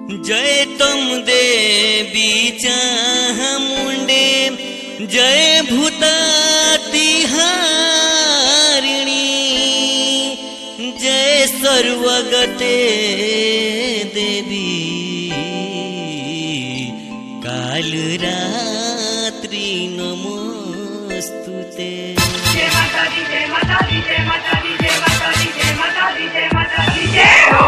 जय तुम देवी चामुंडे जय भूतातिहारिणी जय सर्वगते देवी कालरात्रि नमोस्तुते। जय माता दी जय माता दी जय माता दी जय माता दी जय माता दी जय माता दी जय हो।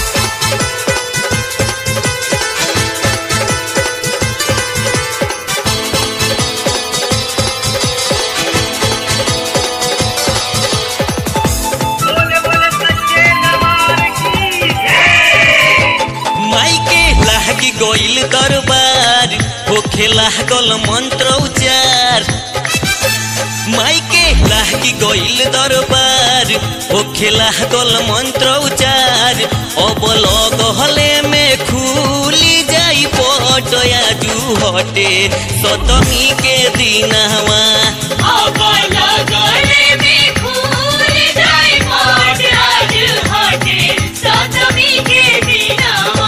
गोइल दरबार होखे लागल मंत्र उच्चार माइके लागी गोइल दरबार होखे लागल मंत्र उच्चार अब लगले में खुली जाई पटया जू हटे सतमी के दिनवा अब लगले में खुली जाई पटया जू हटे सतमी के दिनवा।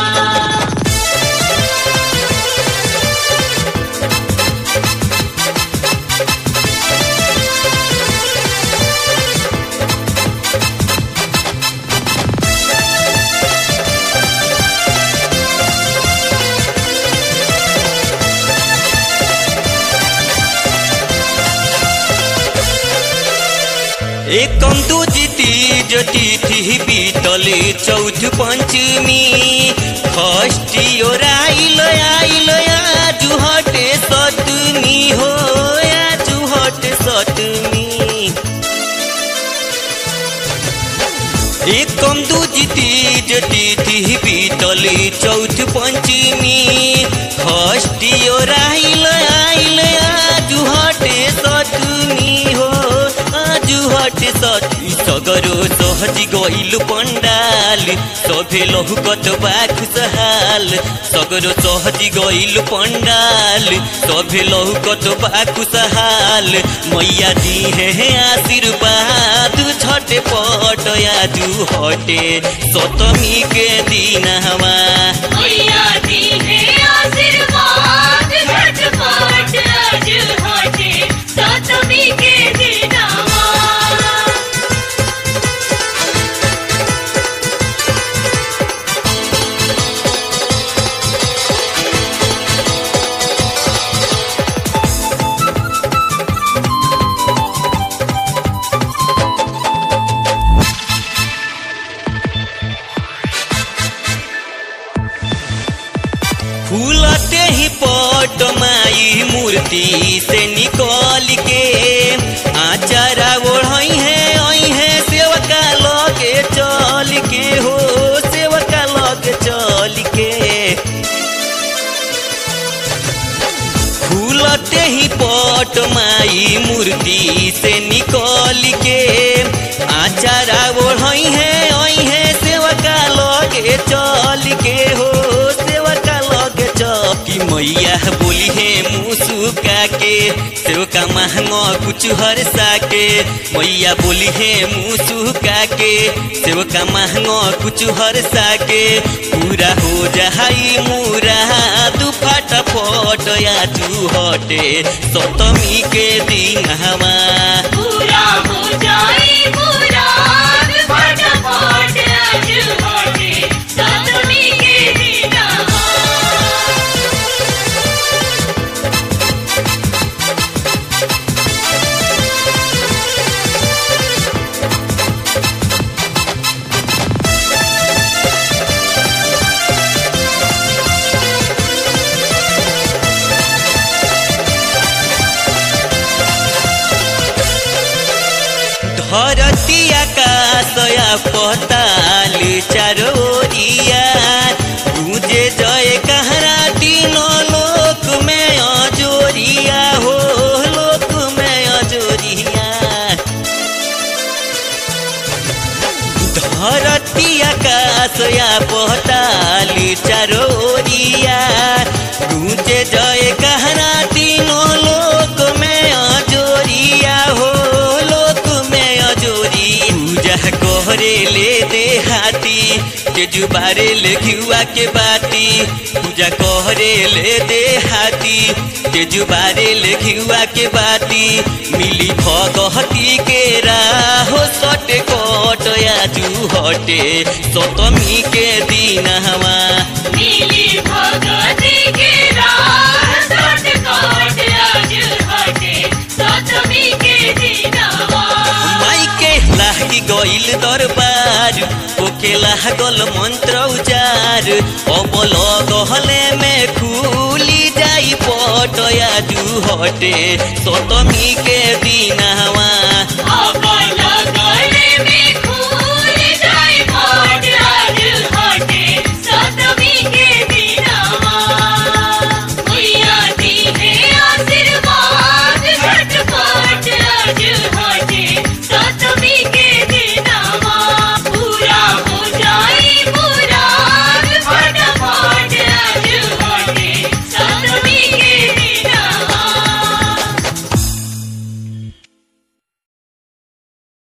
एकम दूजिती जतिथि बीतले चौथ पंचमी षष्ठी और आइल आजु हटे सतमी हो आजु हटे सतमी। एकम दूजिती जतिथि बीतले चौथ पंचमी षष्ठी और आइल आजु हटे सतमी हो हटे सती सगरो सहजी गइल पंडाल सभे लहुकत बा खुशहाल सगरो सहजी गइल पंडाल सभे लहुकत बा खुशहाल मैया दी है आशीर्वाद छठे पटया जू हटे सतमी के दिनवा मैया दी है आशीर्वाद छठ पटया जू हटे सतमी के दिनवा। फूलते ही पट माई मूर्ति से निकल के आचारा ओढ़ई है सेवका लगे चल के हो सेवका लगे चल के। फूलते ही पट माई मूर्ति से निकल के आचारा ओढ़ई है सेवका लगे चल के हो सेवका लगे चौकी मैया बोली है मुसुका के सेवका महंगा कुछ हरसा के मैया बोली है मुसुका के सेवका महंगा कुछ हरसा के पूरा हो जाई मुरा दू फटाफट या तू हटे सतमी के दिन हवा पूरा हो जाई मुरा दू फटाफट या तू हटे सतमी के दिनवा। धरती आकाशया पताल चारोरिया तुझे जय कहरा तीनों लोक में अजोरिया हो लोक में अजोरिया। धरती आकाशया पताल चारोरिया तुझे जय कहरा तीनों लोक में अजोरिया हो लोक में अजोरी पूजा करे ले दे हाथी तेजू बारे ले घिउआ के बाती पूजा कहरे ले दे हाथी तेजू बारे ले घिउआ के बाती मिली भगहती के राहो सटे कट आजू हटे सतमी के दिन हवा मिली भगती के राह सट कट आजू हटे सतमी के दिनवा माई के लागी गइल दरबार ओके लागल मंत्र उचार अबल गहले में खुली जाई पट आजू हटे सतमी के दिन हवा अबल गले में